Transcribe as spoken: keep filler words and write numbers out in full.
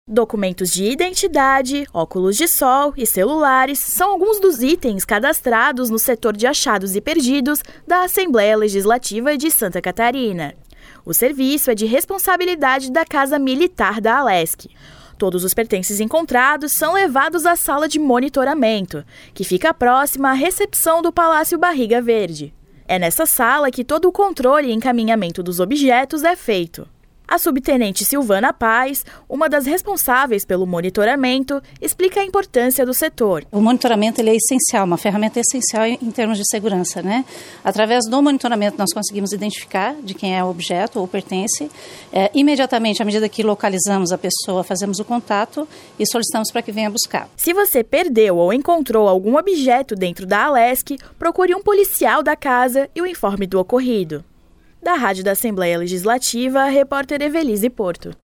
Documentos de identidade, óculos de sol e celulares são alguns dos itens cadastrados no setor de achados e perdidos da Assembleia Legislativa de Santa Catarina. O serviço é de responsabilidade da Casa Militar da Alesc. Todos os pertences encontrados são levados à sala de monitoramento, que fica próxima à recepção do Palácio Barriga Verde. É nessa sala que todo o controle e encaminhamento dos objetos é feito. A subtenente Silvana Paz, uma das responsáveis pelo monitoramento, explica a importância do setor. O monitoramento ele é essencial, uma ferramenta essencial em termos de segurança, né? Através do monitoramento nós conseguimos identificar de quem é o objeto ou pertence. É, imediatamente, à medida que localizamos a pessoa, fazemos o contato e solicitamos para que venha buscar. Se você perdeu ou encontrou algum objeto dentro da Alesc, procure um policial da casa e o informe do ocorrido. Da Rádio da Assembleia Legislativa, a repórter Evelise Porto.